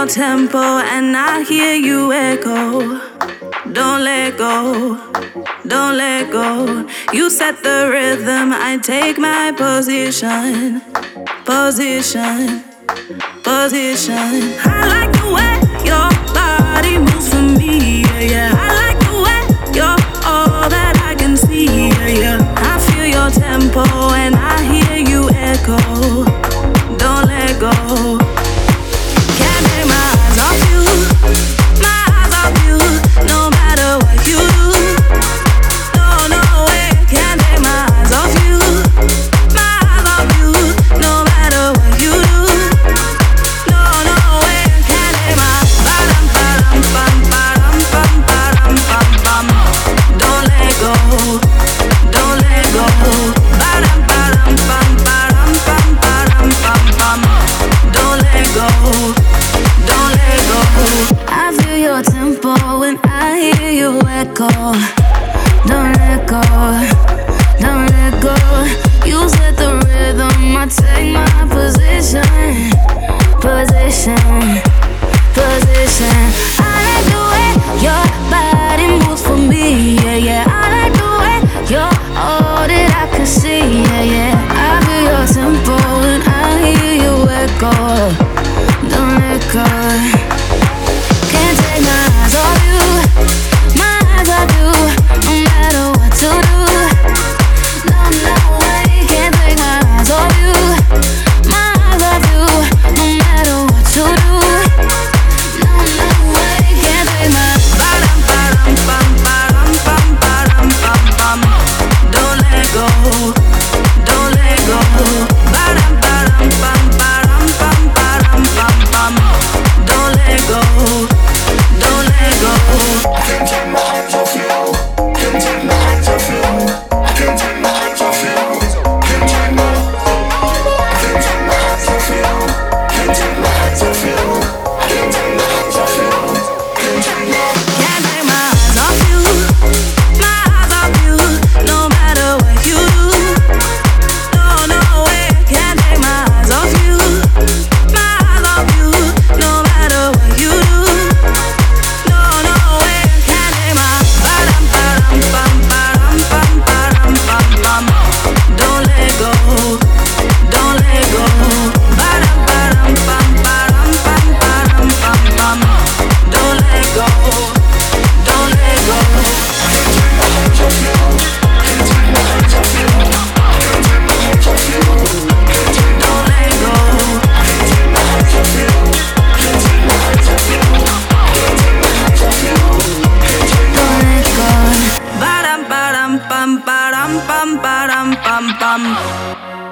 your tempo and I hear you echo. Don't let go, don't let go. You set the rhythm, I take my position, position, position. I like the way your body moves for me, yeah, yeah. I like the way you're all that I can see, yeah, yeah. I feel your tempo and I hear you echo. Don't let go. Can't take my eyes off you, my eyes off you. No matter what you do, no, no way. Can't take my eyes off you, my eyes off you. No matter what you do, no, no way. Can't take my ba-dum, ba-dum, bum, ba-dum, bum, ba-dum, bum, bum. Don't let go, don't let go. Ba-dum, ba-dum, bum, ba-dum, bum, ba-dum, bum, bum. Don't let go, don't let go. I feel your tempo when I hear you echo. Don't let go, don't let go. You set the rhythm, I take my position, position, position. I like the way your body moves for me, yeah, yeah. I like the way you're all that I can see, yeah, yeah. I feel your tempo when I hear you echo. Don't let go. Can't take my eyes off you, my eyes off you. No matter what to do, no, no way. Can't take my eyes off you, my eyes off you. No matter what to do, no, no way. Can't take my ba-dum, ba-dum, bum, ba-dum, bum, ba-dum, bum, bum. Don't let go, don't let go. Ba-dum, ba-dum, bum, ba-dum, bum, ba-dum, bum, bum. Don't let go, don't let go. I can't take my eyes off you. Can't take my eyes off you. I can't take my eyes off you. Can't take my eyes off you. Can't take my eyes off you. Can't take my eyes off you. Can't take my Can't take my eyes off you, my eyes off you. No matter what you do, no, no way. Can't take my eyes off you, my eyes off you. No matter what you do, no, no way. Can't take my ba-dum, ba-dum, bum, ba-dum, bum, ba-dum, bum, bum. Don't let go, don't let go. Ba-dum, ba-dum, bum, ba-dum, bum, ba-dum, bum, bum. Don't let go, don't let go. Don't let go. Don't let go. Ba-dum, ba-dum, bum, ba-dum, bum, ba-dum, bum, bum.